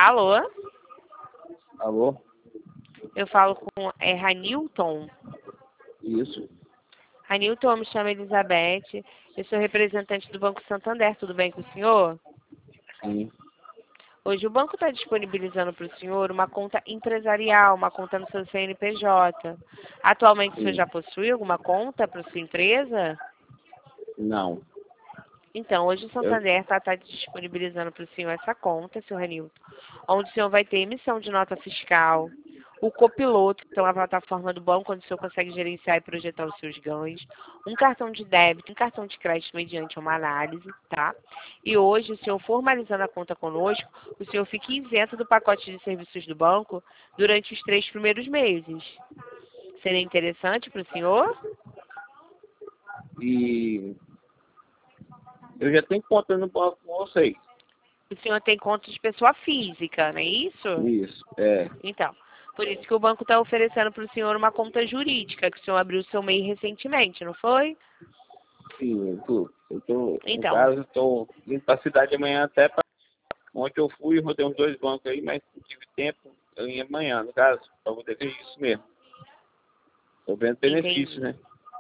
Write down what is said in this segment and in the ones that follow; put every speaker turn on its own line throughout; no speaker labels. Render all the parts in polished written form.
Alô?
Alô?
Eu falo com Ranilton.
Isso.
Ranilton, eu me chamo Elizabeth. Eu sou representante do Banco Santander. Tudo bem com o senhor?
Sim.
Hoje o banco está disponibilizando para o senhor uma conta empresarial, uma conta no seu CNPJ. Atualmente o senhor
Sim.
já possui alguma conta para sua empresa?
Não.
Então, hoje o
Eu,
Santander está disponibilizando para o senhor essa conta, seu Ranilton, onde o senhor vai ter emissão de nota fiscal, o copiloto, que é uma plataforma do banco onde o senhor consegue gerenciar e projetar os seus ganhos, um cartão de débito, um cartão de crédito mediante uma análise, tá? E hoje, o senhor formalizando a conta conosco, o senhor fica isento do pacote de serviços do banco durante os 3 primeiros meses. Seria interessante para o senhor?
e eu já tenho conta no banco com vocês.
O senhor tem conta de pessoa física, não é isso?
Isso. É.
Então, por isso que o banco está oferecendo para o senhor uma conta jurídica, que o senhor abriu o seu MEI recentemente, não foi?
Sim, no
Então,
caso, eu tô indo pra cidade amanhã até pra... Ontem eu fui, rodei uns 2 bancos aí, mas não tive tempo. Eu ia amanhã, no caso, pra poder ver isso mesmo. Tô vendo benefícios,
entendi,
né?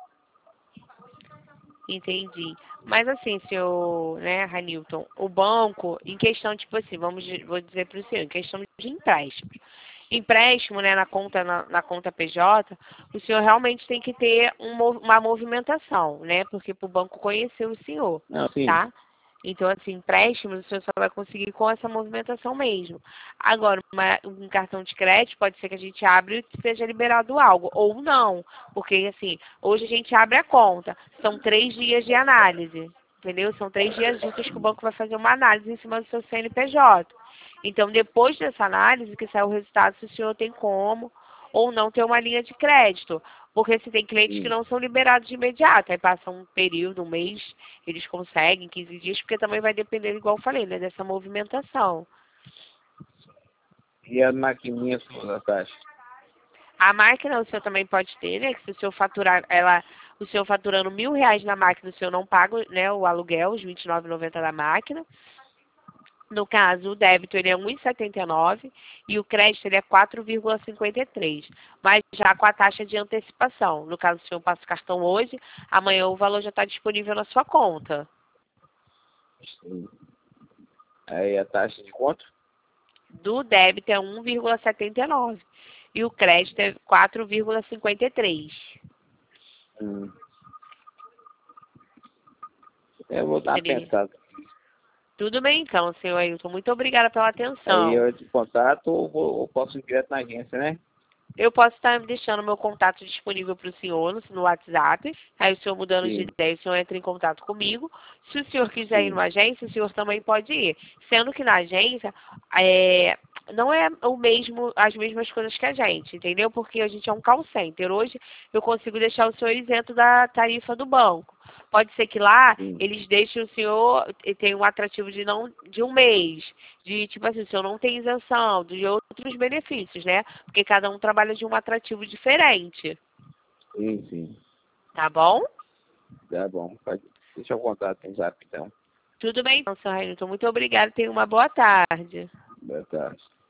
entendi. Mas assim, senhor, né, Ranilton, o banco, em questão, tipo assim, vou dizer para o senhor, em questão de empréstimo. Empréstimo, né, na conta PJ, o senhor realmente tem que ter uma movimentação, né, porque para o banco conhecer o senhor,
Não, sim.
tá? Então, assim, empréstimos o senhor só vai conseguir com essa movimentação mesmo. Agora, um cartão de crédito pode ser que a gente abra e seja liberado algo, ou não, porque, assim, hoje a gente abre a conta, são 3 dias de análise, entendeu? São 3 dias úteis que o banco vai fazer uma análise em cima do seu CNPJ. Então, depois dessa análise, que sai o resultado, se o senhor tem como ou não ter uma linha de crédito. Porque se tem clientes que
Sim.
não são liberados de imediato, aí passa um período, um mês, eles conseguem, 15 dias, porque também vai depender, igual eu falei, né, dessa movimentação.
E a maquininha sua da taxa?
A máquina o senhor também pode ter, né? Que se o senhor faturar o senhor faturando R$ 1.000 na máquina, o senhor não paga, né, o aluguel, os R$ 29,90 da máquina. No caso, o débito ele é 1,79 e o crédito ele é 4,53, mas já com a taxa de antecipação. No caso, se o senhor passa o cartão hoje, amanhã o valor já está disponível na sua conta.
Sim. Aí a taxa de quanto?
Do débito é 1,79 e o crédito é 4,53.
Hum. Eu vou dar uma
Seria.
pensada.
Tudo bem então, senhor Ailton. Muito obrigada pela
Aí
atenção.
eu te contato ou posso ir direto na agência, né?
Eu posso estar deixando meu contato disponível para o senhor no WhatsApp. Aí o senhor mudando de
Sim,
ideia, o senhor entra em contato comigo. Se o senhor quiser ir
sim,
numa agência, o senhor também pode ir. Sendo que na agência não é as mesmas coisas que a gente, entendeu? Porque a gente é um call center. Hoje eu consigo deixar o senhor isento da tarifa do banco. Pode ser que lá
sim,
eles deixem o senhor tem um atrativo de um mês, de tipo assim, o senhor não tem isenção, de outros benefícios, né? Porque cada um trabalha de um atrativo diferente,
sim.
tá bom?
Tá bom. Deixa eu contato no zap então.
Tudo bem, então, senhor Hamilton. Muito obrigada. Tenha uma boa tarde.
Boa tarde.